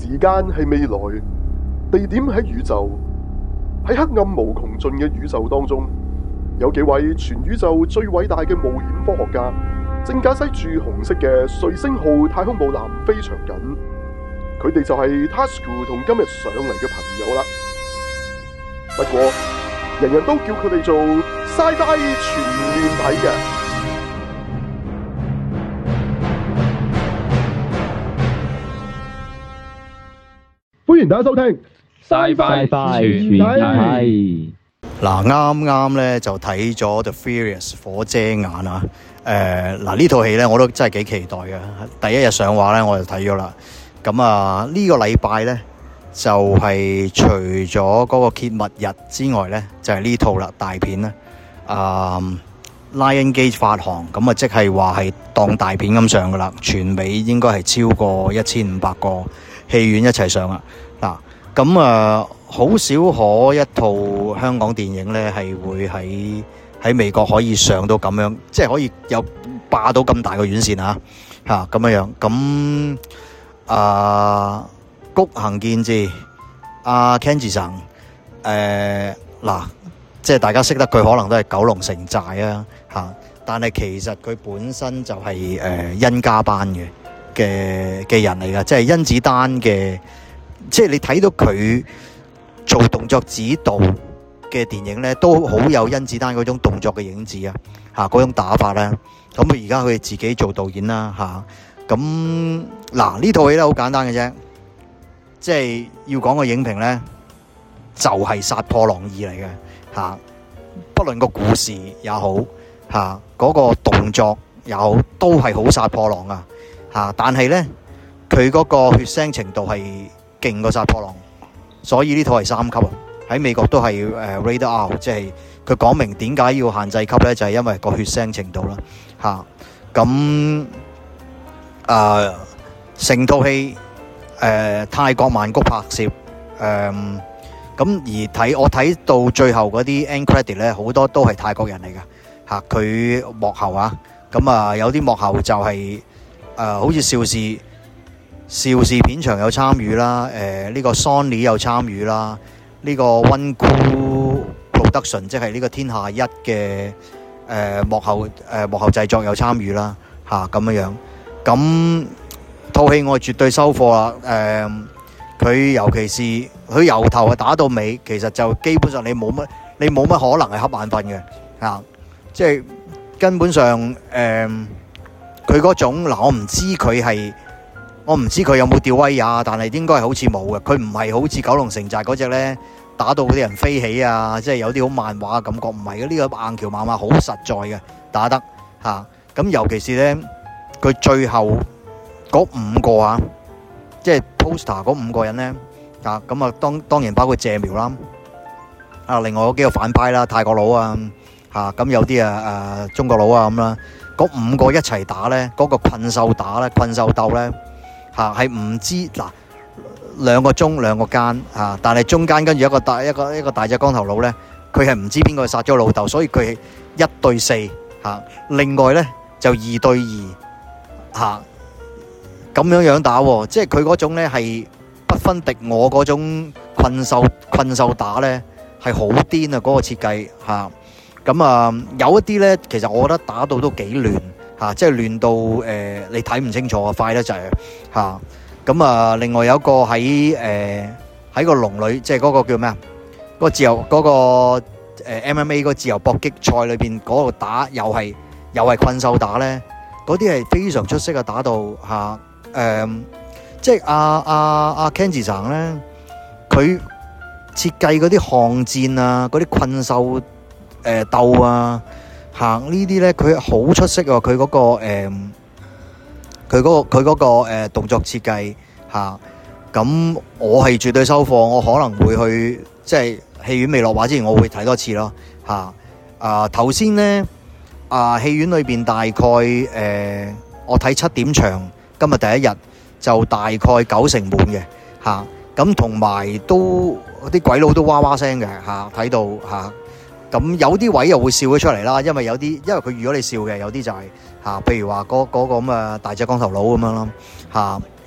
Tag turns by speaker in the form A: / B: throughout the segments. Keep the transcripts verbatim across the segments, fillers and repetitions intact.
A: 時間係未來，地點喺宇宙，喺黑暗無窮盡嘅宇宙當中，有幾位全宇宙最偉大嘅冒險科學家，正駕駛住紅色嘅瑞星號太空母艦非常緊。佢哋就係 Tasuku 同今日上嚟嘅朋友啦。不過，人人都叫佢哋做 Sci-Fi 全面睇嘅。歡迎大家收聽
B: Sci-Fi 全面睇。
C: 嗱，啱啱咧就睇咗 The Furious 火遮眼啊！誒，嗱呢套戲咧我都真係幾期待嘅。第一日上畫咧我就睇咗啦。咁啊呢個禮拜咧就係除咗嗰個揭幕日之外咧，就係呢套啦大片啦。啊 Lion Gate 發行，咁啊即係話係當大片咁上噶啦，全美應該係超過一千五百個戲院一齊上啦。嗱，咁啊好少可一套香港電影咧係會喺喺美國可以上到咁樣，即係可以有霸到咁大個院線啊嚇咁樣樣。咁啊谷行健治阿 Kenji 神誒嗱，即係大家識得佢可能都係九龍城寨啊嚇，但係其實佢本身就係誒甄家班嘅嘅嘅人嚟㗎，即係甄子丹嘅，即係你睇到佢做動作指導嘅電影咧，都好有甄子丹嗰種動作嘅影子啊嚇，嗰種打法咧。咁佢而家佢自己做導演啦嚇。咁嗱呢套戲咧好簡單嘅啫，即係要講個影評咧，就係殺破狼二嚟嘅嚇。不論個故事也好嚇，嗰個動作也好，都係好殺破狼啊嚇。但係咧，佢嗰個血腥程度係勁過殺破狼，所以呢套係三級啊。喺美國都係誒 Rated R， 即係佢講明點解要限制級咧，就係因為個血腥程度啦嚇。咁誒成套戲誒泰國曼谷拍攝誒，咁而睇我睇到最後嗰啲 end credit 咧，好多都係泰國人嚟噶嚇。佢幕後啊，咁啊有啲幕後就係誒好似邵氏邵氏片場有參與啦，誒呢個 Sony 有參與啦。呢個溫酷 production 即係呢個天下一嘅誒幕後誒幕後製作有參與啦嚇咁樣樣。咁套戲我係絕對收貨啦。誒佢尤其是佢由頭啊打到尾，其實就基本上你冇乜你冇乜可能係瞌眼瞓嘅嚇，即係根本上誒佢嗰種嗱，我唔知佢係。我唔知佢有冇吊威亞，但係應該係好似冇嘅。佢唔係好似九龍城寨嗰隻咧，打到嗰啲人飛起啊，即係有啲好漫畫嘅感覺。唔係嘅，呢個硬橋馬馬好實在嘅打得嚇。咁、啊、尤其是咧，佢最後嗰五個啊，即係 poster 嗰五個人咧啊，咁啊當當然包括謝苗啦，啊另外嗰幾個反派啦，泰國佬啊嚇，咁、啊、有啲啊誒中國佬啊咁啦，嗰五個一齊打咧，嗰、嗰個困獸打咧，困獸鬥咧。嚇係唔知嗱兩個鐘兩個間嚇，但係中間跟住一個大一個一個大隻光頭佬咧，佢係唔知邊個殺咗老豆，所以佢係一對四嚇。另外咧就二對二嚇咁樣樣打喎，即係佢嗰種咧係不分敵我嗰種困獸困獸打咧係好癲啊！嗰個設計嚇咁啊，有一啲咧其實我覺得打到都幾亂。嚇、啊！即係亂到誒、呃，你睇唔清楚啊，快得滯嚇！咁啊，另外有一個喺誒喺個籠裏，即係嗰個叫咩啊？嗰、嗰個自由嗰、嗰個、呃、M M A 嗰個自由搏擊賽裏邊嗰度打，又係又係困獸打咧，嗰啲係非常出色嘅打到嚇誒、啊呃！即係阿阿阿 Kenji 神咧，佢設計嗰啲巷戰啊，嗰啲困獸誒、呃、鬥啊。行呢啲咧，佢好出色喎！佢嗰個誒，佢嗰個佢嗰個誒動作設計嚇，咁我係絕對收貨。我可能會去即係戲院未落畫之前，我會睇多次咯嚇。啊頭先咧啊，戲院裏邊大概誒，我睇七點場，今日第一日就大概九成滿嘅嚇。咁同埋都啲鬼佬都哇哇聲嘅嚇，睇到嚇。咁有啲位又會笑咗出嚟啦，因為有啲因為佢預咗你笑嘅，有啲就係嚇，譬如話嗰嗰個咁嘅大隻光頭佬咁樣咯嚇。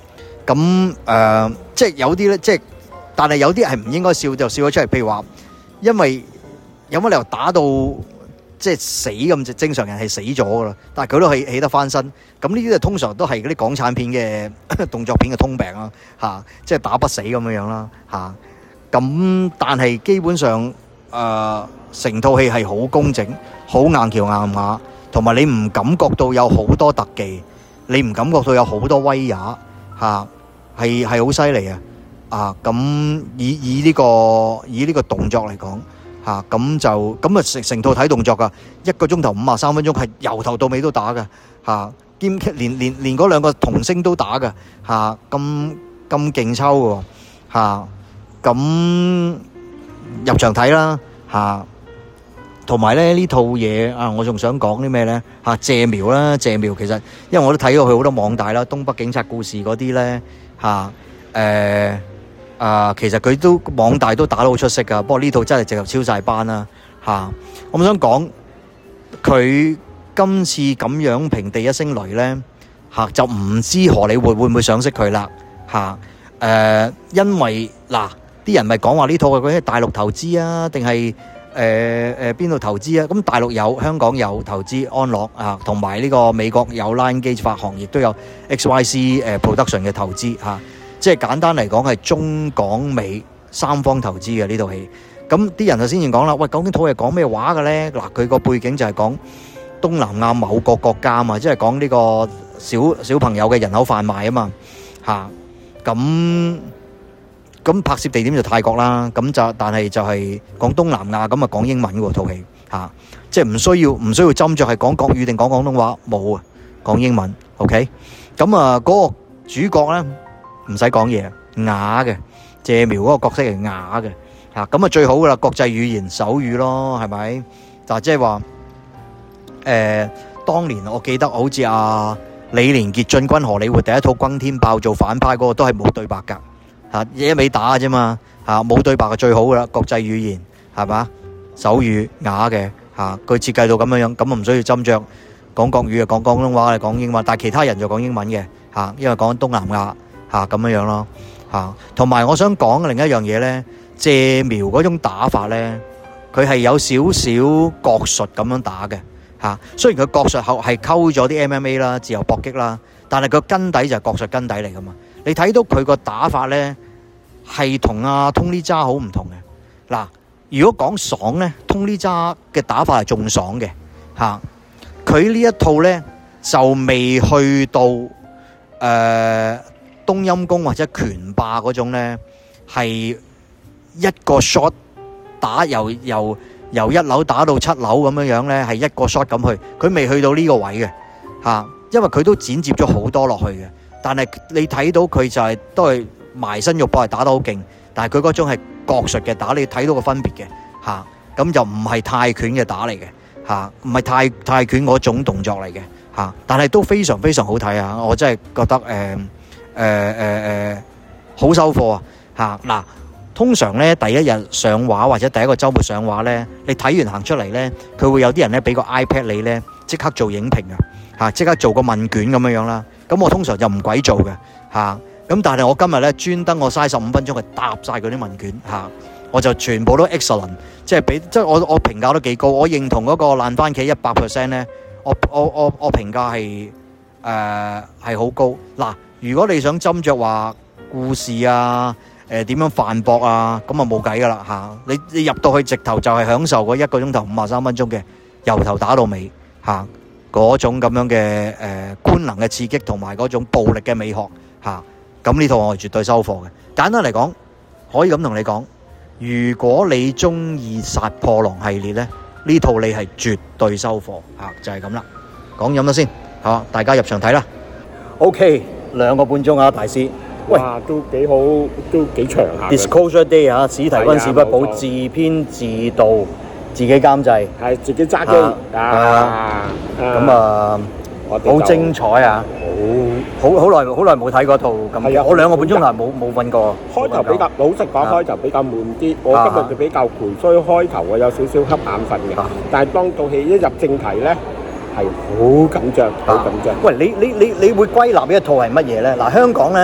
C: 咁誒、呃，即係有啲咧，即係但係有啲係唔應該笑就笑咗出嚟。譬如話，因為有乜理由打到即係死咁？正常人係死咗噶啦，但係佢都係起得翻身。咁呢啲就通常都係嗰啲港產片嘅動作片嘅通病啦，嚇、啊，即係打不死咁樣樣啦，嚇、啊。咁但係基本上誒成套戲係好工整、好硬橋硬馬，同埋你唔感覺到有好多特技，你唔感覺到有好多威也嚇，係係好犀利啊！啊，咁以以呢個以呢個動作嚟講嚇，咁就咁啊成成套睇動作噶，一個鐘頭五十三分鐘係由頭到尾都打噶嚇。兼連連連嗰兩個童星都打嘅嚇，咁咁勁抽嘅嚇，咁入場睇啦嚇，同埋咧呢套嘢啊，我仲想講啲咩咧嚇？謝苗啦，謝苗其實因為我都睇過佢好多網大啦，東北警察故事嗰啲咧嚇，誒啊，其實佢都網大都打得好出色噶，不過呢套真係直頭超晒班啦嚇。我想講佢。今次咁樣平地一聲雷呢，嚇就唔知荷里活會唔會賞識佢啦嚇誒，因為嗱啲人咪講話呢套係嗰啲大陸投資啊，定係誒誒邊度投資啊？咁大陸有，香港有投資安樂啊，同埋呢個美國有 Lionsgate 發行，亦都有 X Y C 誒 Production 嘅投資嚇，即係簡單嚟講係中港美三方投資嘅呢套戲。咁啲人就先至講啦，喂，究竟套係講咩話嘅呢？嗱，佢個背景就係講東南亞某個國家啊嘛，即係講呢個小小朋友嘅人口販賣啊嘛，嚇咁咁拍攝地點就泰國啦，咁就但係就係講東南亞，咁啊講英文喎套戲嚇，即係唔需要唔需要斟酌係講國語定講廣東話，冇啊，講英文 ，OK，咁啊嗰個主角咧唔使講嘢，啞嘅，謝苗嗰個角色係啞嘅嚇，咁啊最好噶啦，國際語言手語咯，係咪？但係即係話。誒、呃，當年我記得好似阿李連杰進軍荷里活第一套《轟天炮》做反派嗰個都係冇對白㗎嚇，一味打啫嘛嚇，冇對白就最好㗎啦，國際語言係嘛，手語啞嘅嚇，佢設計到咁樣樣，咁啊唔需要斟酌講國語啊，講廣東話啊，講英文，但係其他人就講英文嘅嚇，因為講東南亞嚇咁樣樣咯嚇，同埋我想講另一樣嘢咧，謝苗嗰種打法咧，佢係有少少國術咁樣打嘅。嚇，雖然佢國術後係溝咗啲 M M A 啦、自由搏擊啦，但係佢根底就係國術根底嚟噶嘛。你睇到佢個打法咧，係同阿 Tony Jaa 好唔同嘅。嗱，如果講爽咧，Tony Jaa 嘅打法係仲爽嘅嚇。佢呢一套咧就未去到誒、呃、冬陰功或者拳霸嗰種咧，係一個 shot 打由由。由一樓打到七樓咁樣樣咧，係一個 shot 咁去，佢未去到呢個位嘅嚇，因為佢都剪接咗好多落去嘅。但係你睇到佢就係都係埋身肉搏，係打得好勁。但係佢嗰種係國術嘅打，你睇到個分別嘅嚇，咁就唔係泰拳嘅打嚟嘅嚇，唔係泰泰拳嗰種動作嚟嘅嚇。但係都非常非常好睇啊！我真係覺得誒誒誒誒好收貨啊嚇嗱。通常咧第一日上畫或者第一個週末上畫咧，你睇完行出嚟咧，佢會有啲人咧俾個 iPad 你咧，即刻做影評啊嚇，即刻做個問卷咁樣樣啦。咁我通常就唔鬼做嘅嚇，咁但係我今日咧專登我嘥十五分鐘去答曬嗰啲問卷嚇，我就全部都 excellent，即係俾即係我我評價都幾高，我認同嗰個爛番茄一百 percent 咧，我我我我評價係誒係好高嗱。如果你想斟酌話故事啊，誒點樣反駁啊？咁啊冇計噶啦嚇！你你入到去直頭就係享受嗰一個鐘頭五十三分鐘嘅由頭打到尾嚇，嗰種咁樣嘅誒官能嘅刺激同埋嗰種暴力嘅美學嚇，咁呢套我係絕對收貨嘅。簡單嚟講，可以咁同你講，如果你中意殺破狼系列咧，呢套你係絕對收貨嚇，就係咁啦。講飲咗先嚇，大家入場睇啦。OK，兩個半鐘啊，大師。
D: 哇，都幾好，都幾長下。
C: Disclosure Day 啊，史提溫史匹堡自編自導，自己監製，
D: 係自己揸機啊！
C: 咁啊，好精彩啊！好好好耐好耐冇睇嗰套咁，我兩個半鐘頭冇冇瞓過。
D: 開頭比較老實講，開頭比較悶啲。我今日就比較攰，所以開頭我有少少瞌眼瞓嘅。但係當套戲一入正題咧，係好緊張，好緊張。
C: 喂，你你你你會歸納呢一套係乜嘢咧？嗱，香港咧。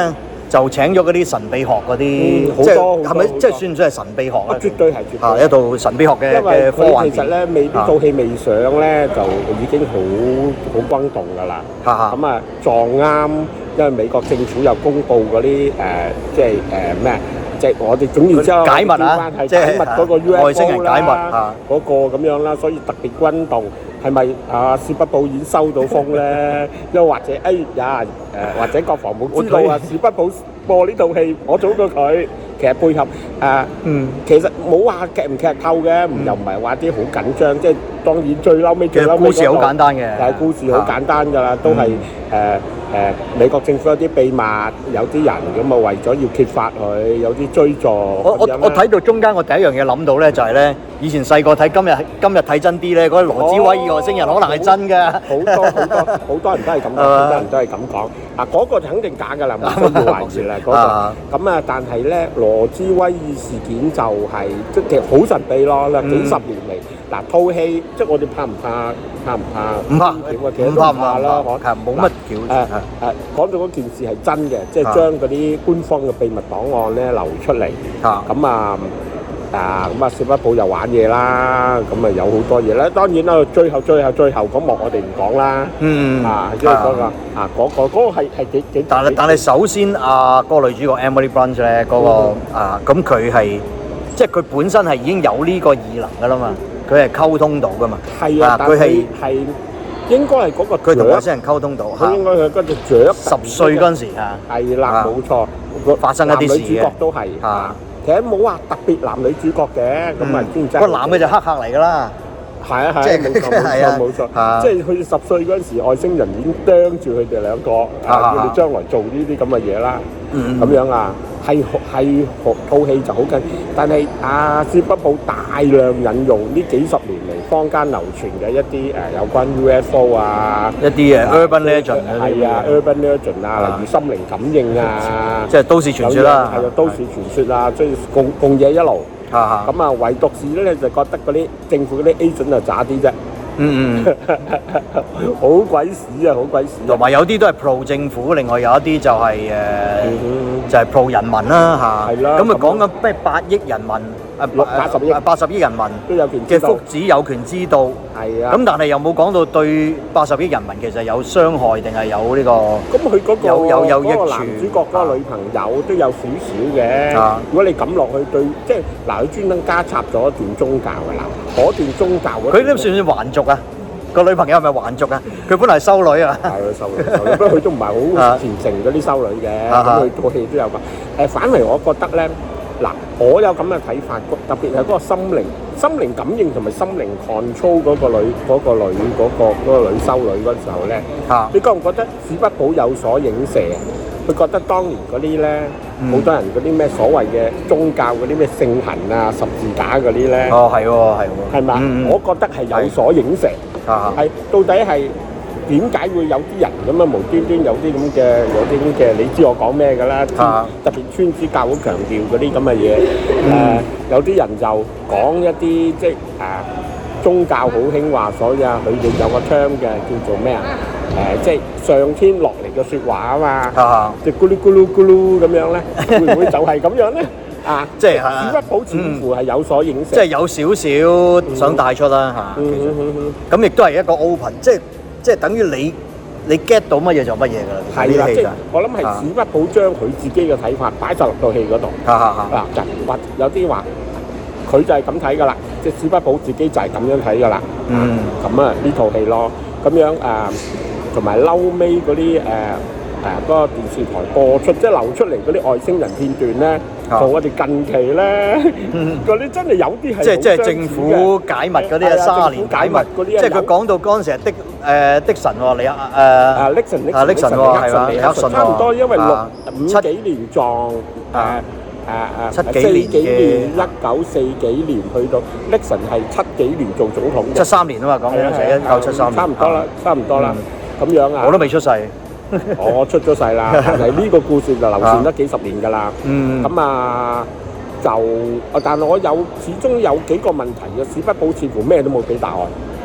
C: 就請咗嗰啲神秘學嗰啲，
D: 嗯好
C: 即係
D: 多好多
C: 係咪即係
D: 好多
C: 算唔算係神秘學
D: 啊，
C: 咧？
D: 絕對係絕對
C: 啊，一套神秘學嘅
D: 因為
C: 嘅科幻
D: 佢其實咧未呢
C: 啊
D: 套戲未上咧，就已經好好轟動㗎啦。
C: 哈哈
D: 咁啊撞啱，因為美國政府又公布嗰啲誒，即係誒咩？即係我哋總言之，
C: 解密啊
D: 係
C: 即係
D: 解密嗰個 U
C: 外星
D: F
C: 人
D: O
C: 解密
D: 啦
C: 啊，
D: 嗰個咁樣啦，所以特別轟動。係咪啊？史匹堡已經收到風咧？又或者哎呀誒，或者國防部知道啊？史匹堡播呢套戲，我早過佢。其實配合誒，
C: 嗯，
D: 其實冇話劇唔劇透嘅，唔又唔係話啲好緊張，即係當然最嬲尾
C: 其實
D: 最嬲尾
C: 故事好簡單嘅，
D: 但係故事好簡單㗎啦，都係誒誒美國政府有啲秘密，有啲人咁啊為咗要揭發佢，有啲追助。
C: 我我我睇到中間，我第一樣嘢諗到咧就係咧，以前細個睇今日今日睇真啲咧，嗰啲羅茲威爾外星人可能係真㗎。
D: 好多好多好多人都係咁講，好多人都係咁講。嗱嗰個就肯定假㗎啦，冇需要懷疑啦嗰個。咁啊，但係咧羅茲威爾事件就係即係其實好神秘咯，嗱幾十年嚟，嗱套戲即係我哋怕唔怕？怕唔怕？
C: 唔怕，
D: 其實都唔怕啦，
C: 係冇乜橋。
D: 誒誒，講到嗰件事係真嘅，即係將嗰啲官方嘅秘密檔案咧流出嚟。咁啊啊咁啊，史匹堡又玩嘢啦，咁啊有好多嘢咧。當然啦，最後最後最後嗰幕我哋唔講啦。
C: 嗯
D: 啊，因為嗰個啊嗰個嗰個係係幾幾。
C: 但係但係首先啊，嗰個女主角 Emily Blunt 咧，嗰個啊咁佢係即係佢本身係已經有呢個異能㗎啦嘛。佢係溝通到噶嘛？
D: 係啊，佢係係應該係嗰個
C: 佢同外星人溝通到。
D: 佢應該係嗰隻雀
C: 十歲嗰陣時啊，
D: 係啦，冇錯，
C: 發生一啲事嘅。
D: 男女主角都係啊，其實冇話特別男女主角嘅，咁啊先真。
C: 個男嘅就黑客嚟㗎啦。
D: 係啊係啊，冇錯冇錯冇錯，即係佢十歲嗰陣時，外星人已經啄住佢哋兩個，啊，要你將來做呢啲咁嘅嘢啦，咁樣啊。係係套戲就好緊，但係啊，史匹堡大量引用呢幾十年嚟坊間流傳嘅一啲誒有關 U F O 啊，
C: 一啲誒 urban legend
D: 係啊 urban legend 啊，例如心靈感應啊，
C: 即係都市傳說啦，
D: 係啊都市傳說啊，即係共共嘢一路。咁啊，唯獨是咧就覺得嗰啲政府嗰啲 agent 就渣啲啫。嗯嗯，好鬼屎啊！好鬼屎！
C: 同埋有啲都係 pro 政府，另外有一啲就係誒，就係 pro 人民啦嚇。係啦。咁啊講緊咩八億人民啊
D: 六八十億
C: 八十億人民
D: 都有權
C: 嘅福祉有權知道。
D: 係啊。
C: 咁但係又冇講到對八十億人民其實有傷害定係有呢個？
D: 咁佢嗰個
C: 有有有益處。
D: 嗰個男主角嗰個女朋友都有少少嘅。如果你咁落去對，即係嗱，佢專登加插咗一段宗教㗎啦，嗰段宗教嗰。
C: 佢都算唔算還俗啊？個女朋友係咪還俗啊？佢本嚟係修女啊，
D: 係佢修女，修女不過佢都唔係好虔誠嗰啲修女嘅，咁佢套戲都有講。誒，反為我覺得咧，嗱，我有咁嘅睇法，特別係嗰個心靈、心靈感應同埋心靈 control 嗰個女、嗰個女、嗰個嗰個女修女嗰時候咧，你覺唔覺得史匹堡有所影射？佢覺得當年嗰啲咧，好多人嗰啲咩所謂嘅宗教嗰啲咩聖痕啊、十字架嗰啲咧，
C: 哦係喎係喎，
D: 係嘛？我覺得係有所影射。係，到底係點解會有啲人咁啊無端端有啲咁嘅有啲咁嘅？你知我講咩㗎啦？特別天主教好強調嗰啲咁嘅嘢。誒，有啲人就講一啲即係誒宗教好興話，所以啊，佢哋有個 term 嘅叫做咩啊？誒，即係上天落嚟嘅説話啊嘛。即係咕嚕咕嚕咕嚕咁樣咧，會唔會就係咁樣咧？啊，
C: 即係
D: 史匹堡似乎係有所影射，
C: 即係有少少想帶出啦嚇。其實咁亦都係一個 open，即係即係等於你你 get 到乜嘢就乜嘢㗎啦。
D: 係啦，即係我諗係史匹堡將佢自己嘅睇法擺晒落套戲嗰度。嗱，就或有啲話佢就係咁睇㗎啦，即係史匹堡自己就係咁樣睇㗎啦。嗯，咁啊呢套戲咯，咁樣誒，同埋嬲尾嗰啲誒。誒嗰個電視台播出，即係流出嚟嗰啲外星人片段咧，同我哋近期咧嗰啲真係有啲係
C: 即係即係政府解密嗰啲啊，卅年解密嗰啲，即係佢講到嗰陣時係的誒的神喎，你啊誒
D: 啊的神
C: 啊的神喎係嘛？李克信
D: 差唔多，因為六五幾年撞誒誒誒
C: 七幾
D: 四幾年一九四幾年去到的神係七幾年做總統嘅，
C: 七三年啊嘛講緊係一九七三年，
D: 差唔多啦，差唔多啦，咁樣啊，
C: 我都未出世。
D: 我出咗世啦，但係呢個故事就流傳得幾十年㗎啦。嗯，咁啊就，但係我有始終有幾個問題嘅，史匹堡似乎咩都冇俾答案。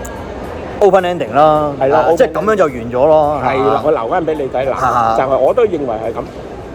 C: Open ending 啦，
D: 係啦，
C: 即係咁樣就完咗咯。
D: 係啦，我留翻俾你睇嗱，就係我都認為係咁。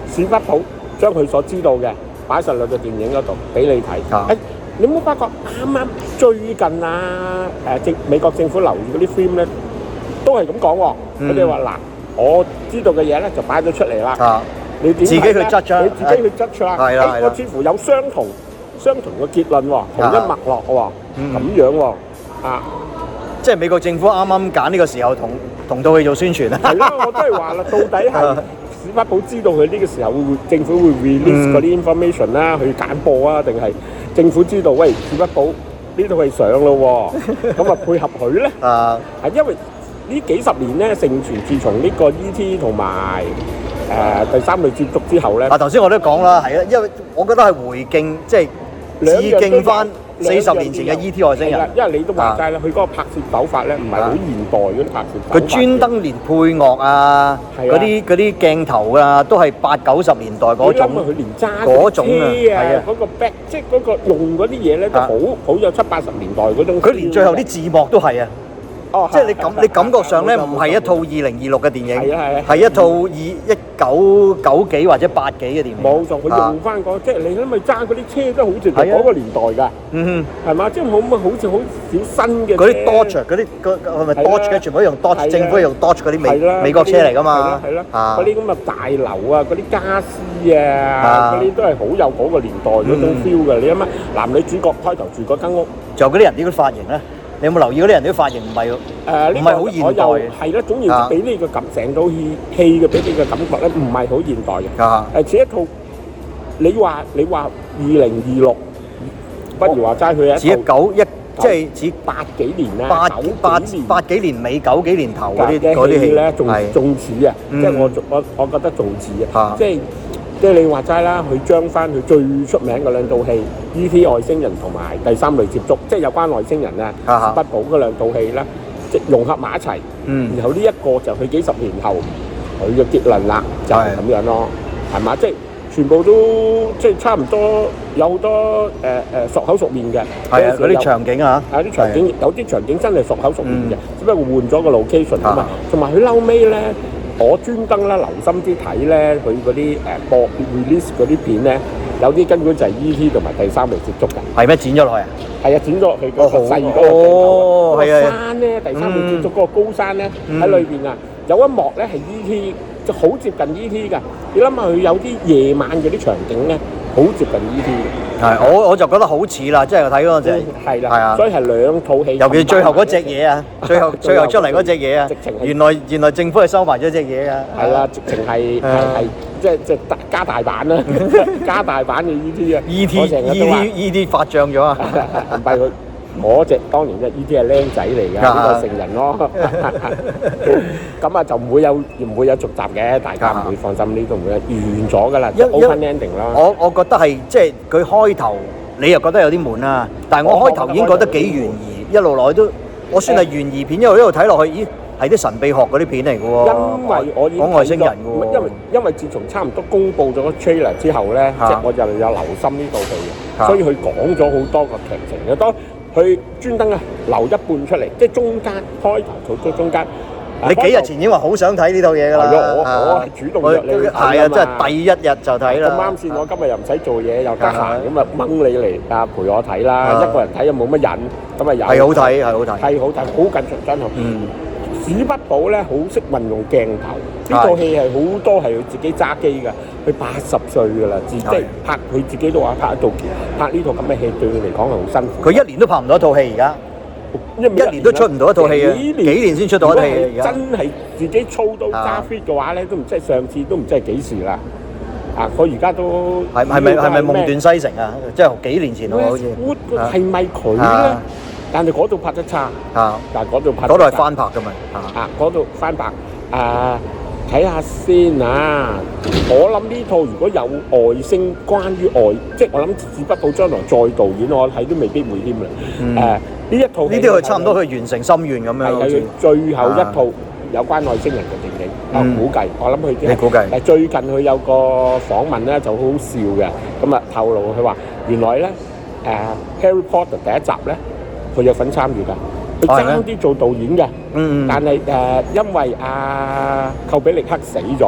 D: 史匹堡將佢所知道嘅擺實落個電影嗰度俾你睇。
C: 啊
D: 誒，你有冇發覺啱啱最近啊誒政美國政府留意嗰啲 film 咧，都係咁講喎。佢哋話嗱，我知道嘅嘢咧就擺咗出嚟啦。
C: 啊，
D: 你點
C: 自己去
D: 睇咧
C: judge 啊
D: 你自己去 judge 啦。
C: 係啦係啦
D: 誒我似乎有相同相同嘅結論喎，同一脈絡喎，
C: 嗯
D: 咁樣喎，啊，
C: 即係美國政府啱啱揀呢個時候同同到佢做宣傳啊。
D: 係啦，我都係話啦，到底係史匹堡知道佢呢個時候會政府會 release 嗰啲 information 啦，去簡報啊，定係政府知道喂史匹堡呢套係上咯喎，咁啊配合佢咧？
C: 啊，
D: 係因為呢幾十年咧盛傳，自從呢個 E T 同埋誒第三類接觸之後咧，
C: 嗱頭先我都講啦，係啊，因為我覺得係回敬，即係致敬翻四十年前嘅 E T 外星人。
D: 因為你都話齋啦，佢嗰個拍攝手法咧唔係好現代嗰啲拍攝手法。
C: 佢專登連配樂啊，
D: 係啊
C: 嗰啲嗰啲鏡頭啊，都係八九十年代嗰種
D: 你諗下佢連揸
C: 嗰種啊
D: 車
C: 係
D: 啊
C: 啊，
D: 嗰個 back 即係嗰個用嗰啲嘢咧都
C: 啊
D: 好好有七八十年代嗰種。
C: 佢連最後啲字幕都係啊，
D: 哦，
C: 即係你感你感覺上咧
D: 冇錯
C: 唔係一套二零二六嘅電影，
D: 係啊係啊
C: 係一套二一九九幾或者八幾嘅電影。
D: 冇錯，佢
C: 啊
D: 用翻嗰即係你諗咪揸嗰啲車都好似
C: 係啊
D: 嗰個年代㗎，
C: 嗯
D: 係嘛？即係好乜好似好少新嘅
C: 哼，嗰啲
D: 車
C: Dodge 嗰啲嗰係咪
D: 係啦
C: Dodge 嘅？全部都用
D: 係
C: Dodge，
D: 啦
C: 政府係用 Dodge 嗰啲
D: 係啦
C: 美美國車嚟㗎嘛。
D: 係啦，
C: 啊
D: 嗰啲咁嘅大樓啊，嗰啲家私啊，
C: 啊
D: 嗰啲都係好有嗰個年代嗰種 feel 嘅。你諗下，男女主角開頭住嗰間屋，
C: 仲有嗰啲人啲髮型咧，你有冇留意嗰啲人啲髮型唔係
D: 誒
C: 唔係
D: 呢個
C: 好現代
D: 我又係啦，總言
C: 啊
D: 之俾你個感成套戲戲嘅俾你嘅感覺咧，唔係好現代嘅。
C: 啊？
D: 誒似一套，你話你話二零二六，不如話齋佢
C: 似
D: 一套
C: 一九一即係似
D: 八幾年啦，
C: 八
D: 九
C: 八
D: 幾年
C: 八幾年尾九幾年頭嗰啲
D: 嘅
C: 嗰啲戲
D: 咧，仲
C: 係
D: 仲似啊！
C: 嗯
D: 即係我我我覺得仲似
C: 啊
D: 啊！即係即係你話齋啦，佢將翻佢最出名嘅兩套戲《E T 外星人》同埋《第三類接觸》，即係有關外星人啊、
C: 啊
D: 史匹堡嗰兩套戲啦，即係融合埋一齊。
C: 嗯
D: 然後呢一個就佢幾十年後佢嘅結論啦，就係咁樣咯，係嘛？即係全部都即係差唔多有好多誒誒熟口熟面嘅。
C: 係啊，嗰啲
D: 有時有
C: 場景啊，
D: 啊！啲場景有啲場景真係熟口熟面嘅，
C: 嗯
D: 只不過換咗個 location 啊嘛
C: 啊。
D: 同埋佢嬲尾咧，我專登咧留心啲睇咧，佢嗰啲誒播 release 嗰啲片咧，有啲根本就係 E T 同埋第三類接觸㗎。
C: 係咩剪咗落去啊？
D: 係啊，剪咗落去個
C: 哦好
D: 細嗰個鏡頭啊，嗰個
C: 哦係啊
D: 山咧，第三類
C: 嗯
D: 接觸嗰個高山咧
C: 嗯
D: 喺裏邊啊，有一幕咧係 E T，就好接近 E T 㗎。你諗下佢有啲夜晚嗰啲場景咧，好接近 E T 嘅。
C: 係我我就覺得好似啦，即係睇嗰陣時。
D: 係啦，
C: 係啊
D: 所以係兩套戲。
C: 尤其是最後嗰隻嘢啊，最後最後出嚟嗰隻嘢啊
D: 直情，係
C: 原來原來政府係收埋咗隻嘢啊，
D: 係啦，直情係係
C: 啊
D: 係即係即係大加大版啦，加大版嘅 E T 啊
C: E T
D: 我成日
C: E
D: 都話
C: T E T 發脹咗啊！
D: 唔係佢，我隻當年嘅 E T 係僆仔嚟㗎，
C: 啊
D: 呢個成人咯。咁啊就唔會有唔會有續集嘅，大家唔會放心，呢度唔會完咗㗎啦
C: 因因
D: ，open ending 啦。
C: 我我覺得係即係佢開頭你又覺得有啲悶啦，但係我開頭已經覺得幾懸疑，一路落去都我算係懸疑片，一路一路睇落去，咦係啲神秘學嗰啲片嚟㗎喎，
D: 因為我已經
C: 講外星人㗎喎，
D: 唔係因為因為自從差唔多公佈咗個 trailer 之後咧，
C: 啊
D: 即係我就有留心呢套戲
C: 啊
D: 嘅，所以佢講咗好多個劇情嘅，當佢專登啊留一半出嚟，即係中間開頭到中間。
C: 你幾日前已經話好想睇呢套嘢㗎啦，
D: 係啊我
C: 啊
D: 我係主動約你去睇㗎嘛
C: 係啊，真係第一日就睇啦。
D: 咁啱先，我今日又唔使做嘢，又得閒，
C: 啊
D: 咁啊掹你嚟啊陪我睇啦。
C: 啊
D: 一個人睇又冇乜癮，咁啊有
C: 係好睇，係好睇。
D: 係好睇，好緊張真係。
C: 嗯，
D: 史匹堡咧好識運用鏡頭，呢套戲係好多係佢自己揸機㗎。佢八十歲㗎啦，自即係拍佢自己都話拍一套拍呢套咁嘅戲對佢嚟講係好辛苦。
C: 佢一年都拍唔到一套戲而家。
D: 一
C: 一年都出唔到一套戲啊
D: 幾
C: 幾年先出到一套戲啊
D: 如果係
C: 而家
D: 真係自己操刀揸
C: 啊
D: fit 嘅話咧，都唔知係上次都唔知係幾時啦。啊，佢而家都
C: 係係咪係咪夢斷西城啊？即係幾年前喎，好似
D: Westwood 係咪佢咧
C: 啊？
D: 但係嗰度拍得差，
C: 啊，
D: 但係嗰度拍
C: 嗰度係
D: 得差
C: 翻拍㗎嘛啊。
D: 啊，嗰度翻拍啊，睇下先啊！我諗呢套如果有外星，關於外，即係我諗史匹堡將來再導演，我睇都未必會添啦。
C: 嗯
D: 誒呢一套
C: 呢啲佢差唔多佢完成心願咁樣，
D: 係係佢
C: 好似
D: 最後一套有關外星人嘅電影。我
C: 嗯
D: 估計，我諗佢
C: 你估計
D: 誒最近佢有個訪問咧就好好笑嘅，咁啊透露佢話原來咧誒 Harry Potter 第一集咧佢有份參與㗎，佢
C: 係咩
D: 爭啲做導演嘅。
C: 嗯嗯
D: 但係誒、呃因為阿寇比力克死咗，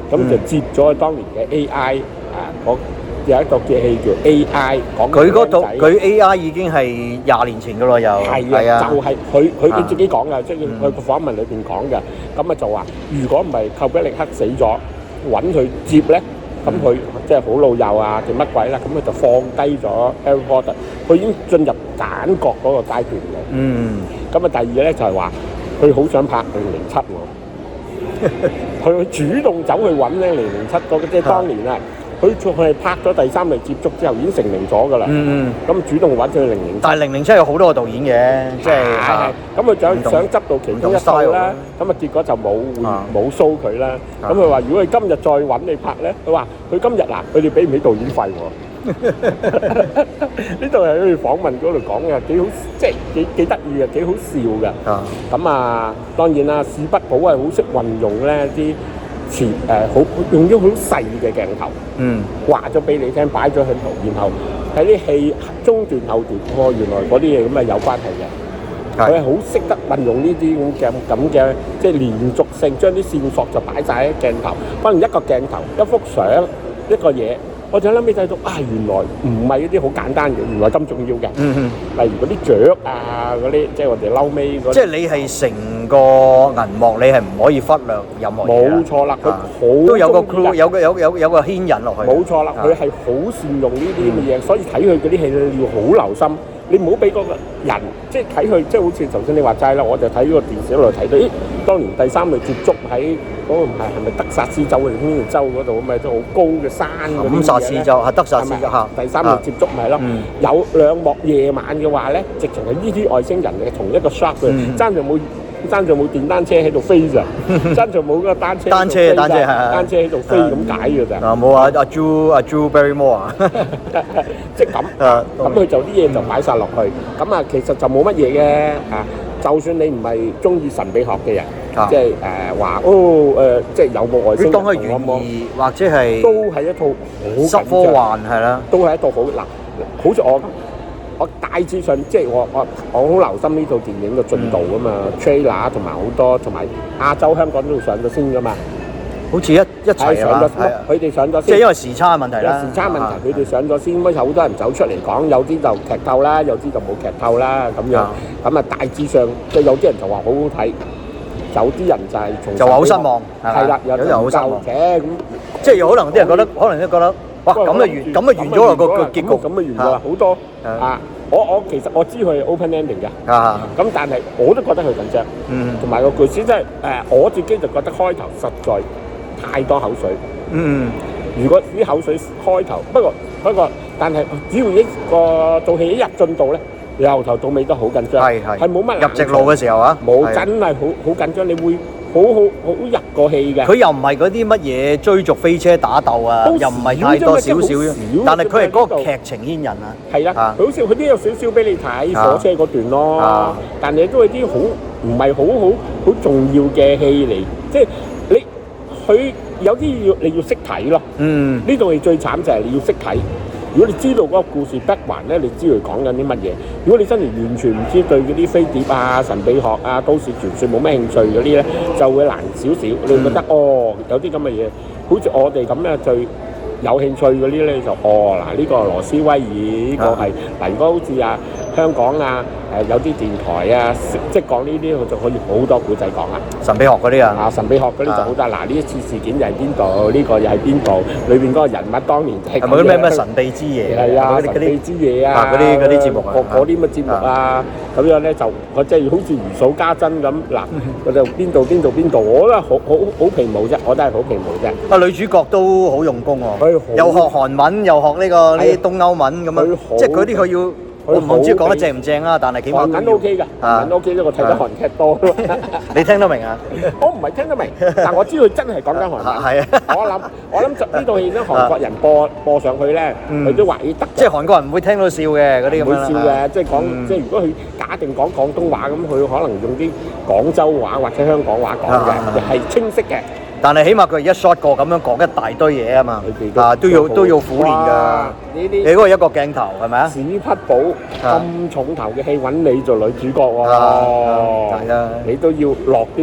D: 咁就接咗當年嘅 A I 啊，嗰有一個嘅戲叫 A I， 講
C: 佢嗰度佢 A I 已經係廿年前噶咯，又
D: 係啊，就係佢佢佢自己講嘅，即係
C: 嗯
D: 佢個訪問裏邊講嘅。咁啊就話，如果唔係寇比力克死咗，揾佢接咧，咁佢即係好老友啊定乜鬼啦，咁佢就放低咗 Harry Potter，佢已經進入揀角嗰個階段嘅。
C: 嗯，
D: 咁啊第二咧就係話，佢好想拍零零七喎，佢主動走去揾咧零零七嗰個，即係當年啊。佢仲係拍咗第三類接觸之後已經成名咗㗎啦。
C: 嗯嗯。
D: 咁主動揾佢零零七。
C: 但係零零七有好多個導演嘅，即係
D: 係咁佢想想執到其中一套啦。咁啊結果就冇冇 show 佢啦。咁佢話：如果佢今日再揾你拍咧，佢話佢今日嗱，佢哋俾唔起導演費喎。呢度係佢哋訪問嗰度講嘅，幾好，即係幾幾得意嘅，幾好笑㗎。咁啊，當然啦，史匹堡係好識運用咧啲。前誒好用咗好細嘅鏡頭，嗯，話咗俾你聽，擺咗喺度，然後喺啲戲中段後段，哦，原來嗰啲嘢咁啊有關係嘅，佢係好識得運用呢啲咁嘅咁嘅，即係連續性，將啲線索就擺晒喺鏡頭，可能一個鏡頭、一幅相、一個嘢。我就諗起睇到啊，原來唔係一啲好簡單嘅，原來咁重要嘅。嗯嗯。例如嗰啲雀啊，嗰啲即係我哋嬲尾嗰。即係
C: 你係成個銀幕，你係唔可以忽略任何嘢。
D: 冇錯啦，佢好
C: 都有個 clue，有個有有有個牽引落去。
D: 冇錯啦，佢係好善用呢啲咁嘅嘢，所以睇佢嗰啲戲你要好留心。你唔好俾嗰個人，即係睇佢，即係好似頭先你話齋啦，我就睇個電視嗰度睇到，咦，當年第三類接觸喺嗰個唔係係咪德薩斯州定天州嗰度咁咪都好高嘅山嗰啲嘢咧？
C: 德薩斯州係德薩斯州嚇，
D: 第三類接觸咪係咯，有兩幕夜晚嘅話咧，直情係呢啲外星人嘅同一個 shot 嘅，爭就冇。爭就冇電單車喺度飛咋，爭就冇嗰個單車。
C: 單車單車係
D: 單車喺度飛咁解嘅咋。
C: 啊冇啊，阿 Drew 阿 Drew Barrymore 啊，
D: 即係咁。咁佢就啲嘢就擺晒落去，咁啊其實就冇乜嘢嘅啊。就算你唔係中意神秘學嘅人，即係誒話哦誒，即係有冇外星人？
C: 當佢懸疑或者係
D: 都係一套好
C: 科幻係啦，
D: 都係一套好嗱，好似我咁。我大致上即係我我我好留心呢套電影嘅進度啊嘛 ，trailer 同埋好多同埋亞洲香港都上咗先噶嘛，
C: 好似一一齊
D: 上咗先，佢哋上咗先，
C: 即係因為時差嘅問題啦，
D: 有時差問題，佢哋上咗先，咁有好多人走出嚟講，有啲就劇透啦，有啲就冇劇透啦咁樣，咁啊大致上即係有啲人就話好好睇，有啲人就係從
C: 就話好失望，
D: 係啦，有啲人好失望嘅咁，
C: 即係可能啲人覺得，可能都覺得。哇！咁啊完，咁啊完咗啦個個結局，
D: 咁啊完咗啦，好多啊！我我其實我知佢係 open ending 嘅，
C: 啊
D: 咁但係我都覺得佢緊張，嗯，同埋個句子真係誒，我自己就覺得開頭實在太多口水，嗯，如果啲口水開頭，不過不過，但係只要一個套戲一入進度咧，由頭到尾都好緊張，係係，係冇乜
C: 入直路嘅時候啊，
D: 冇真係好好緊張，你會。好好好入個戲嘅，
C: 佢又唔係嗰啲乜嘢追逐飛車打鬥啊，又唔係太多少少，但係佢係嗰個劇情牽引啊。
D: 係啦，佢好似佢都有少少俾你睇火車嗰段咯，但係都係啲好唔係好好好重要嘅戲嚟，即係你佢有啲要你要識睇咯。嗯，呢套戲最慘就係你要識睇。如果你知道嗰個故事北環咧，你知佢講緊啲乜嘢。如果你真係完全唔知對嗰啲飛碟啊、神秘學啊、都市傳說冇咩興趣嗰啲咧，就會難少少。你會覺得、嗯、哦，有啲咁嘅嘢，好似我哋咁咧最有興趣嗰啲咧就哦嗱，呢、呢個羅斯威爾呢、呢個係嗱，如果好似啊香港啊誒有啲電台啊，即係講呢啲，我就可以好多古仔講啦。
C: 神秘學嗰啲啊，
D: 啊神秘學嗰啲就好多。嗱呢一次事件又係邊度？呢、呢個又係邊度？裏邊嗰個人物當年係
C: 係咪啲咩咩神秘之夜？
D: 係啊，神秘之夜啊，
C: 嗰啲嗰啲節目啊，
D: 嗰啲乜節目啊，咁樣咧就我即係好似如數家珍咁。嗱，我就邊度邊度邊度，我都係好好好皮毛啫，我都係好皮毛啫。
C: 啊，女主角都好用功喎，又學韓文，又學呢個呢啲東歐文咁樣，即係嗰啲佢要。我唔知講得正唔正啊，但係起碼
D: 韓文 OK 㗎，韓文 OK 啫，我睇得韓劇多。
C: 你聽得明啊？
D: 我唔係聽得明，但我知佢真係講緊韓文。係啊，我諗我諗就呢套戲咧，韓國人播播上去咧，佢都話咦得。即係韓國人唔會聽到笑嘅嗰啲咁樣。唔會笑嘅，即係講即係如果佢假定講廣東話咁，佢可能用啲廣州話或者香港話講嘅，係清晰嘅。但係起碼佢一 shot 過咁樣講一大堆嘢啊嘛，啊都要都要苦練㗎。呢啲你嗰個一個鏡頭係咪啊？史匹堡咁重頭嘅戲揾你做女主角喎，係啊，你都要落啲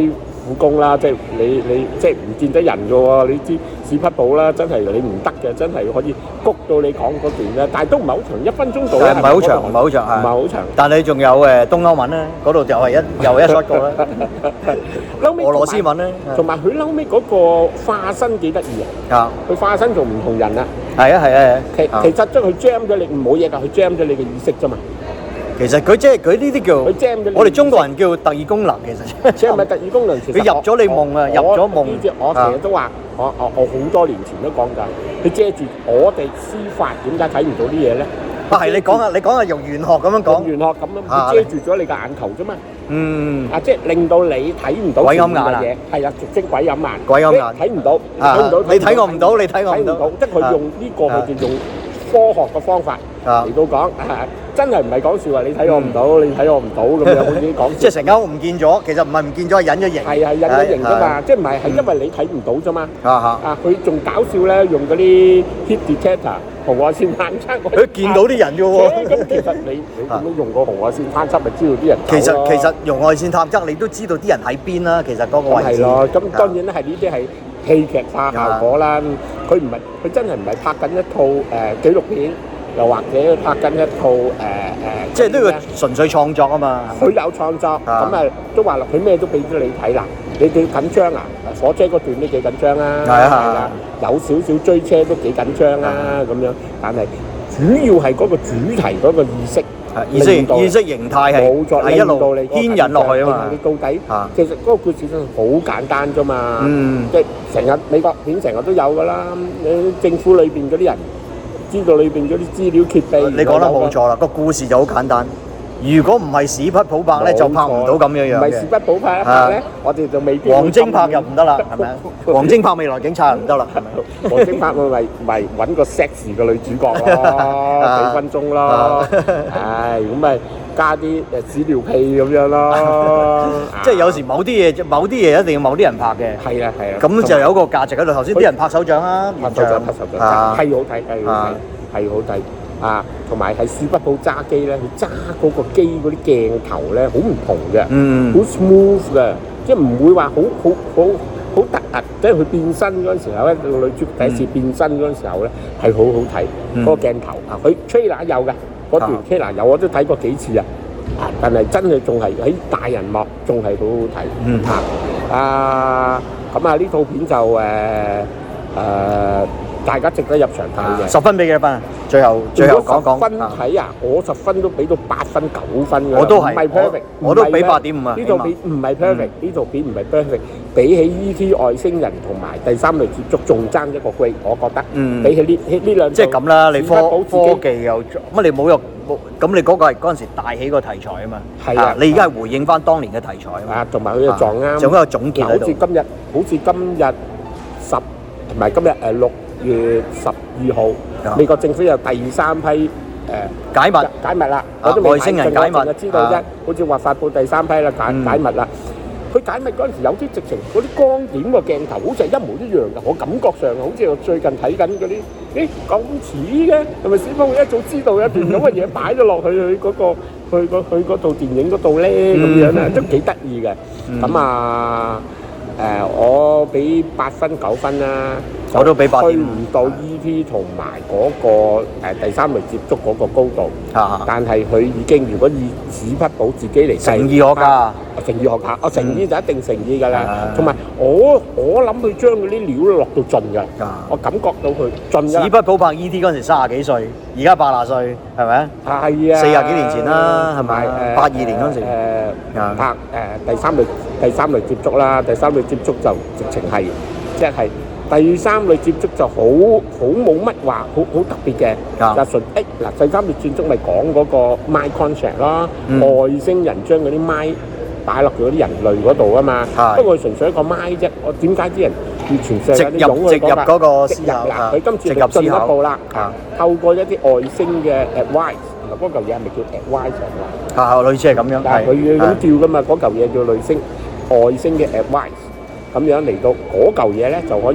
D: 苦工啦，即係你你即係唔見得人嘅喎，你知屎匹堡啦，真係你唔得嘅，真係可以谷到你講嗰段咧，但係都唔係好長，一分鐘到咧，
C: 唔係好長，唔係好長，
D: 唔係好長。
C: 但係你仲有誒東歐文咧，嗰度又係一又一 shot 過啦。俄羅斯文咧，
D: 同埋佢嬲尾嗰個化身幾得意啊！
C: 啊，
D: 佢化身做唔同人啊！
C: 係啊係啊係啊，
D: 其其實將佢 jam 咗你唔冇嘢㗎，佢 jam 咗你嘅意識啫嘛。
C: 其實佢即係佢呢啲叫
D: 佢 jam 咗你
C: 我哋中國人叫特異功能，其實
D: 即係咪特異功能？其實
C: 佢入咗你夢啊，入咗夢。
D: 呢啲我成日都話，我我我好多年前都講緊，佢遮住我哋司法點解睇唔到啲嘢咧？
C: 啊係你講下，你講下用玄學咁樣講，
D: 用玄學咁樣佢遮住咗你嘅眼球啫嘛。
C: 嗯，
D: 啊，即係令到你睇唔到
C: 鬼揞眼啊
D: 嘢，係啊，俗稱鬼揞眼，
C: 鬼揞眼
D: 睇唔到，
C: 啊
D: 睇唔到，
C: 你睇我唔到，你睇我唔到，
D: 即係佢用呢個佢就用科學嘅方法嚟到講，真係唔係講笑話，你睇我唔到，你睇我唔到咁樣，好似講
C: 即係成間屋唔見咗，其實唔係唔見咗，係隱咗形，
D: 係係隱咗形啫嘛，即係唔係係因為你睇唔到啫嘛，
C: 啊哈，
D: 啊佢仲搞笑咧，用嗰啲 heat detector 紅外線探測，
C: 佢見到啲人嘅喎。
D: 咁其實你你點樣用個紅外線探測咪知道啲人？
C: 其實其實紅外線探測你都知道啲人喺邊啦，其實嗰個位置。
D: 係咯，咁當然咧係呢啲係戲劇化效果啦，佢唔係佢真係唔係拍緊一套誒紀錄片，又或者拍緊一套誒誒，
C: 即係都要純粹創作啊嘛。
D: 佢有創作，咁啊都話落佢咩都俾咗你睇啦。你幾緊張啊？火車嗰段都幾緊張啊，
C: 係啊係啊，
D: 有少少追車都幾緊張啊咁樣。但係主要係嗰個主題嗰個意識，
C: 意識意識形態係係一路牽引落去啊嘛。
D: 你到底其實嗰個故事真係好簡單啫嘛。嗯，即係成日美國片成日都有㗎啦。你政府裏邊嗰啲人知道裏邊嗰啲資料揭秘，
C: 你講得冇錯啦。個故事就好簡單。如果唔係史匹堡拍咧，就拍唔到咁樣樣嘅。
D: 唔係史匹堡拍一拍咧，我哋就未必。
C: 王晶拍又唔得啦，係咪啊？王晶拍未來警察又唔得啦，係咪？
D: 王晶拍咪咪咪揾個 sexy 嘅女主角咯，幾分鐘咯。唉，咁咪加啲誒紙尿屁咁樣咯。
C: 即係有時某啲嘢，某啲嘢一定要某啲人拍嘅。
D: 係啊係啊。
C: 咁就有個價值喺度。頭先啲人拍手掌啊，
D: 拍手掌拍手掌，係好睇係好睇係好睇。啊，同埋係史匹堡揸機咧，佢揸嗰個機嗰啲鏡頭咧，好唔同嘅，嗯，好 smooth 嘅，即係唔會話好好好好突兀，即係佢變身嗰陣時候咧，個女主第一次變身嗰陣時候咧，係好好睇嗰個鏡頭啊，佢 trailer 有嘅，嗰段 trailer 有，我都睇過幾次啊，但係真係仲係喺大銀幕，仲係好好睇，嗯嚇，啊，咁啊呢套片就誒誒。大家值得入場睇嘅，
C: 十分俾幾多分啊？最後最後講講
D: 分睇啊！我十分都俾到八分九分㗎，
C: 我都係，
D: 唔係 perfect，
C: 我都俾八點五啊。
D: 呢套片唔係 perfect，呢套片唔係 perfect，比起 E T 外星人同埋第三類接觸仲爭一個 grade，我覺得。嗯。比起呢呢兩，
C: 即係咁啦，你科科技又乜你冇用冇，咁你嗰個係嗰陣時帶起個題材啊嘛。係啊。你而家係回應翻當年嘅題材啊嘛。啊，
D: 同埋佢又撞啱。
C: 仲有個總結喺度。
D: 好似今日，好似今日十同埋今日誒六月十二號，美國政府有第三批誒解密解密啦，我都未睇，我淨係知道啫。好似話發布第三批啦，解解密啦。佢解密嗰陣時有啲直情嗰啲光點個鏡頭，好似係一模一樣嘅。我感覺上好似我最近睇緊嗰啲，誒咁似嘅，係咪小方一早知道有一段咁嘅嘢擺咗落去佢嗰個去個去嗰套電影嗰度咧，咁樣啊，都幾得意嘅。咁啊〜誒、呃，我俾八分九分啦，
C: 我都俾八點五，
D: 去唔到 E T 同埋嗰個、呃、第三類接觸嗰個高度，啊、但係佢已經如果以史匹堡自己嚟
C: 誠意可嘉，
D: 誠意可嘉，我誠意就一定誠意㗎啦。同埋、嗯、我我諗佢將嗰啲料落到盡㗎，啊、我感覺到佢盡㗎。史
C: 匹堡拍 E T 嗰陣時三十幾歲，而家八十歲，係咪啊？
D: 係啊，
C: 四十幾年前啦，係咪？八二年嗰陣時，誒、
D: 呃、拍誒、呃、第三類。第三類接觸啦，第三類接觸就直情係，即係第三類接觸就好好冇乜話，好好特別嘅。就純誒嗱，第三類接觸咪講嗰個 mind contact 咯，外星人將嗰啲 mind擺落嗰啲人類嗰度啊嘛。不過純粹一個 mind 啫，我點解啲人要全世界啲湧去講
C: 嗰個思考？
D: 嗱，佢今次進一步啦，透過一啲外星嘅 advice，嗰嚿嘢係咪叫 advice 啊？
C: 啊，類似係咁樣，
D: 但係佢咁叫噶嘛，嗰嚿嘢叫類星。外星嘅 advice 咁樣嚟到嗰嚿嘢咧，就可以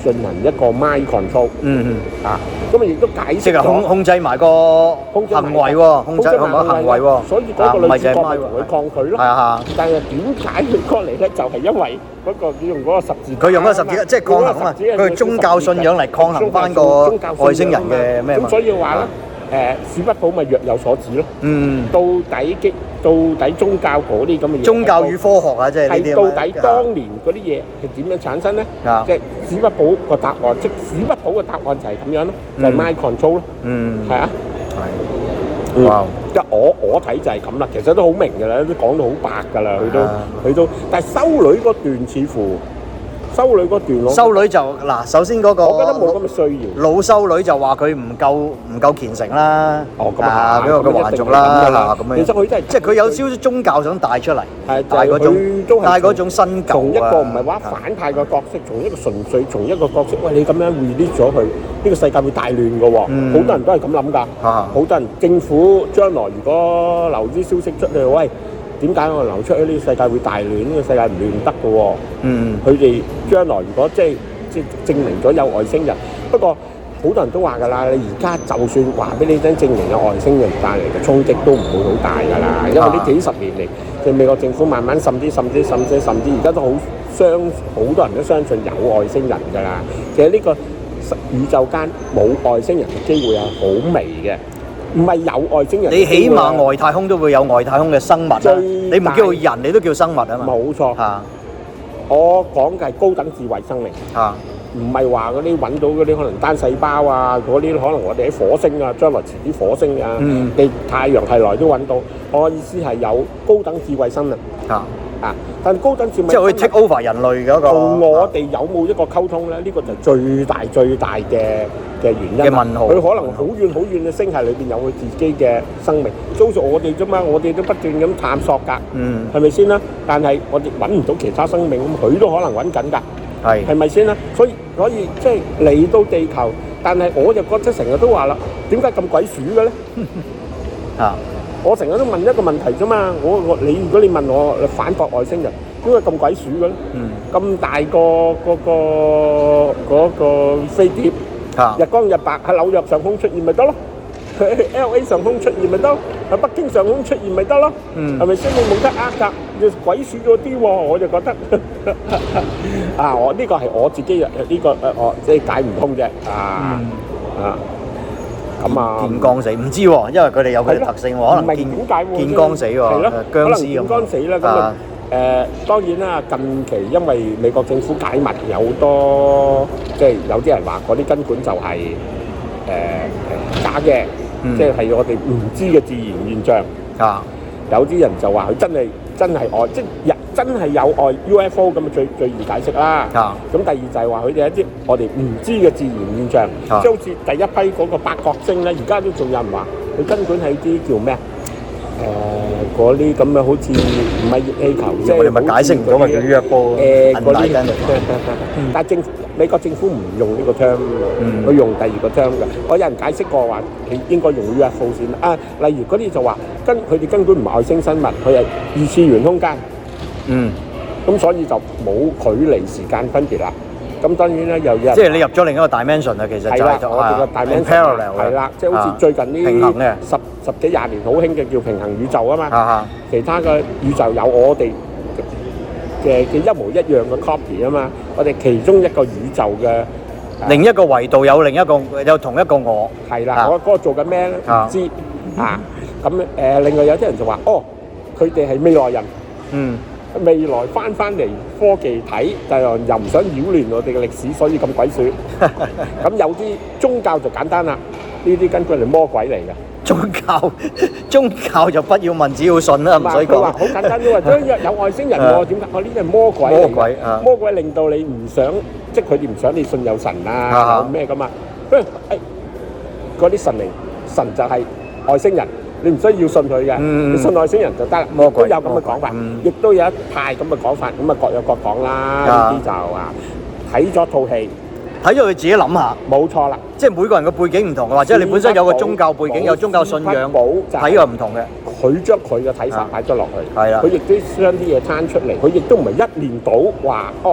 D: 進行一個 mind control。
C: 嗯嗯。
D: 啊，咁啊亦都解釋
C: 即係控控制埋個行為喎，控制佢個行為喎。
D: 所以嗰個女主角咪同佢抗拒咯。
C: 係啊。
D: 但係點解佢過嚟咧？就係因為嗰個佢用嗰個十字架。
C: 佢用嗰個十字架，即係抗衡啊嘛！佢係宗教信仰嚟抗衡翻個外星人嘅咩嘛。
D: 咁所以話咧。誒史匹堡咪若有所指咯。嗯。到底激到底宗教嗰啲咁嘅嘢。
C: 宗教與科學啊，即係呢啲。
D: 係到底當年嗰啲嘢係點樣產生咧？啊。即係史匹堡個答案，即係史匹堡嘅答案就係咁樣咯，就係 mind control 咯。嗯。係啊。係。哇！即係我我睇就係咁啦，其實都好明㗎啦，都講到好白㗎啦，佢都佢都，但係修女嗰段似乎。修女嗰段咯，修女就嗱，首先嗰個，我覺得冇咁嘅需要。老修女就話佢唔夠唔夠虔誠啦，哦咁啊，俾個佢還俗啦，咁樣。其實佢真係即係佢有少少宗教想帶出嚟，係帶嗰種帶嗰種新舊啊。從一個唔係話反派嘅角色，從一個純粹從一個角色，喂你咁樣 release 咗佢，呢個世界會大亂嘅喎，好多人都係咁諗㗎，好多人政府將來如果留啲消息出嚟，喂。點解我流出去呢個世界會大亂？呢個世界唔亂得嘅喎。嗯。佢哋將來如果即係即係證明咗有外星人，不過好多人都話㗎啦，你而家就算話俾你聽證明有外星人帶嚟嘅衝擊都唔會好大㗎啦，因為呢幾十年嚟，即係美國政府慢慢滲啲滲啲滲啲滲啲，而家都好相好多人都相信有外星人㗎啦。其實呢個宇宙間冇外星人嘅機會係好微嘅。唔係有外星人，你起碼外太空都會有外太空嘅生物啦。你唔叫人，你都叫生物啊嘛。冇錯。嚇！我講嘅係高等智慧生命。嚇！唔係話嗰啲揾到嗰啲可能單細胞啊，嗰啲可能我哋喺火星啊，將來遲啲火星啊，你太陽系內都揾到。我意思係有高等智慧生命。嚇！啊！但高等智慧即係可以 take over 人類嗰個。同我哋有冇一個溝通咧？呢個就係最大最大嘅嘅原因。嘅問號。佢可能好遠好遠嘅星系裏邊有佢自己嘅生命，就好似我哋啫嘛，我哋都不斷咁探索㗎。嗯。係咪先啦？但係我哋揾唔到其他生命，咁佢都可能揾緊㗎。係。係咪先啦？所以所以即係嚟到地球，但係我就覺得成日都話啦，點解咁鬼鼠嘅咧？啊！我成日都問一個問題啫嘛，我我你如果你問我反駁外星人，點解咁鬼鼠嘅咧？咁、嗯、大個嗰、嗰個嗰、嗰個飛碟，啊、日光日白喺紐約上空出現咪得咯？喺 L A 上空出現咪得？喺北京上空出現咪得咯？係咪先？你冇得呃㗎，你鬼鼠咗啲喎，我就覺得啊，我呢、呢個係我自己呢、呢個誒，我即係解唔通啫啊、嗯、啊！咁啊，見光死唔知喎，因為佢哋有佢嘅特性喎，可能見見光死喎，殭屍咁。見光死啦，咁啊誒，當然啦，近期因為美國政府解密有好多，即係有啲人話嗰啲根本就係誒誒假嘅，即係係我哋唔知嘅自然現象。啊，有啲人就話佢真係真係外，即係真係有外 U F O 咁啊，最最易解釋啦。啊，咁第二就係話佢哋一啲我哋唔知嘅自然現象，即係好似第一批嗰個八角星咧，而家都仲有人話佢根本係啲叫咩啊？誒嗰啲咁嘅好似唔係熱氣球，即係我哋咪解釋唔到咪叫 U F O 誒嗰啲。但係政美國政府唔用呢個 term，佢用第二個 term 嘅。我有人解釋過話，佢應該用 U F O 先啊。例如嗰啲就話根佢哋根本唔係外星生物，佢係二次元空間。嗯，咁所以就冇距離時間分別啦。咁當然咧，又有即係你入咗另一個 dimension 啊，其實就係就係 parallel 係啦，即係好似最近呢平衡嘅十十幾廿年好興嘅叫平衡宇宙啊嘛。啊其他嘅宇宙有我哋嘅嘅一模一樣嘅 copy 啊嘛。我哋其中一個宇宙嘅另一個維度有另一個有同一個我係啦。我嗰個做緊咩咧？唔知啊。咁誒，另外有啲人就話：哦，佢哋係未來人。嗯。未來翻翻嚟科技睇，但係又唔想擾亂我哋嘅歷史，所以咁鬼鼠。咁有啲宗教就簡單啦，呢啲根本係魔鬼嚟嘅。宗教宗教就不要問，只要信啦，唔使講。佢話好簡單啫喎，有外星人喎，點解？我呢啲係魔鬼嚟嘅。魔鬼啊！魔鬼令到你唔想，即係佢哋唔想你信有神啊，有咩咁啊？誒誒，嗰啲神靈，神就係外星人。你唔需要信佢嘅，你信外星人就得啦。都有咁嘅講法，亦都有一派咁嘅講法，咁啊各有各講啦。呢啲就啊睇咗套戲，睇咗佢自己諗下，冇錯啦。即係每個人嘅背景唔同嘅，或者你本身有個宗教背景，有宗教信仰，睇又唔同嘅。佢將佢嘅睇法擺咗落去，係啦。佢亦都將啲嘢攤出嚟，佢亦都唔係一面倒話哦，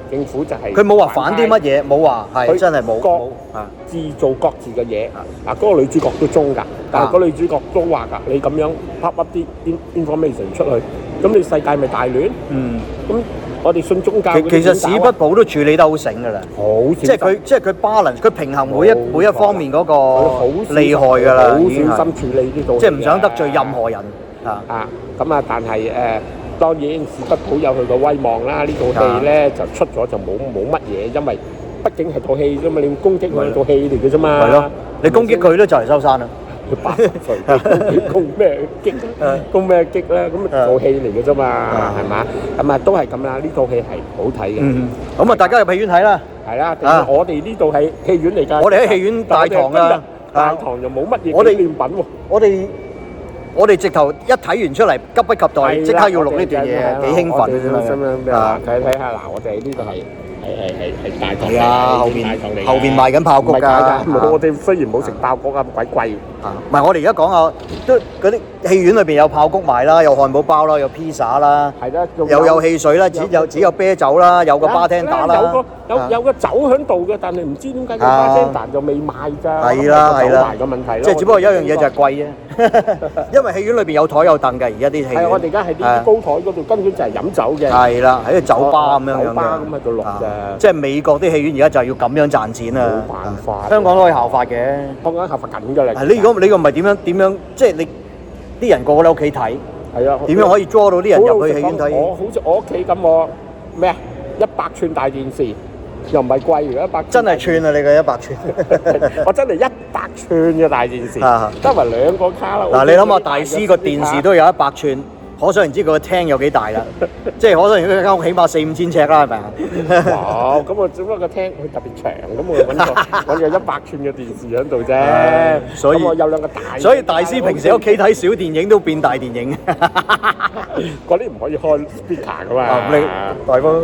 D: 政府就係
C: 佢冇話反啲乜嘢，冇話係
D: 佢
C: 真係冇
D: 各
C: 冇啊
D: 自做各自嘅嘢。嗱，嗰個女主角都中㗎，但係嗰個女主角都話㗎，你咁樣 pop up 啲 in- information 出去，咁你世界咪大亂？
C: 嗯。
D: 咁我哋信宗教
C: 其
D: 嗰啲
C: 其實史
D: 點搞啊
C: 不保都處理得好醒㗎啦，
D: 好
C: 即係佢即係佢 balance，佢平衡每一每一方面嗰個厲害㗎啦，
D: 好
C: 已經係
D: 小心處理呢度，
C: 即係唔想得罪任何人啊。
D: 啊，咁啊，但係誒、呃，當然史不保有佢個威望啦。呢套戲咧就出咗就冇冇乜嘢，因為畢竟係套戲啫嘛，你會攻擊佢套戲嚟嘅啫嘛。
C: 係咯，你攻擊佢都就嚟收山啦。
D: 佢八十歲，攻咩擊？攻咩擊咧？咁套戲嚟嘅啫嘛，係嘛？咁啊都係咁啦。呢套戲係好睇嘅。
C: 嗯，咁啊，大家入戲院睇啦。
D: 係啦，我哋呢度係戲院嚟㗎。
C: 我哋喺戲院大堂啊，
D: 大堂就冇乜嘢
C: 我哋
D: 紀念品喎。
C: 我哋我哋直頭一睇完出嚟，急不及待，即刻要錄呢段嘢，幾興奮啊！真係啊！
D: 睇睇下嗱，我哋呢度係係係係係大堂嚟
C: 係啊，後邊
D: 大堂嚟
C: 後邊賣緊爆谷
D: 唔係假
C: 㗎。
D: 㗎。我哋雖然冇食爆谷啊，鬼貴。
C: 啊，唔係我哋而家講下，都嗰啲戲院裏邊有爆谷賣啦，有漢堡包啦，有披薩啦，
D: 係啦，仲
C: 又有汽水啦，只有只有啤酒啦，有個巴汀打啦，
D: 有個有
C: 啊
D: 有個酒喺度嘅，但係唔知點解個
C: 啊
D: 巴汀達就未賣咋。
C: 係啦係啦
D: 個酒賣嘅問題咯。
C: 即係只不過有一樣嘢就係貴啫，因為戲院裏邊有台有凳嘅，而家啲戲院
D: 係我哋而家喺啲高台嗰度，根本就係飲酒嘅。
C: 係啦，喺個酒吧咁樣樣
D: 酒吧咁喺度錄
C: 啊
D: 嘅。
C: 即係美國啲戲院而家就係要咁樣賺錢啊！
D: 冇辦法
C: 香港都可以效法嘅。
D: 香港合法緊㗎啦。
C: 係呢個呢個唔係點樣點樣？即係你啲人個個喺屋企睇，
D: 係啊，
C: 點樣可以 draw 到啲人入去戲院睇？
D: 我好似我屋企咁，我咩啊？一百寸大電視，又唔係貴嘅一百。
C: 真係串啊！你嘅一百寸，
D: 我真係一百寸嘅大電視，加埋兩個卡啦。
C: 嗱，你諗下大師個電視都有一百寸，可想而知佢個廳有幾大啦。即係可想而知佢間屋起碼四五千尺啦，係咪啊？
D: 哇！咁我只不過個廳佢特別長，咁我揾個揾個一百寸嘅電視喺度啫。
C: 所以
D: 咁我有兩個大。
C: 所以大師平時喺屋企睇小電影都變大電影。
D: 嗰啲唔可以開 speaker 噶嘛。
C: 啊，你大方。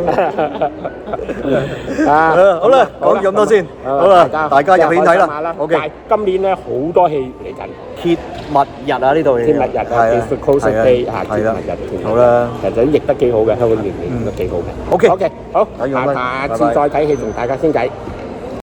D: 啊，
C: 好啦，講咁多先。好啦，大家入戲院睇啦。OK。
D: 今年咧好多戲嚟緊。
C: 揭密日啊！呢度
D: 揭密日啊，
C: 係啊，
D: 叫 Closing Day 啊，揭密日。好啦，其實譯得幾好嘅，香港譯譯得幾好嘅。
C: OK
D: OK，好，
C: 睇完啦
D: 下次
C: 拜拜
D: 再睇戲同大家傾偈。